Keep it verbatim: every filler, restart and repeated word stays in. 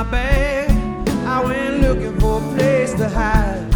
my bag. I went looking for a place to hide.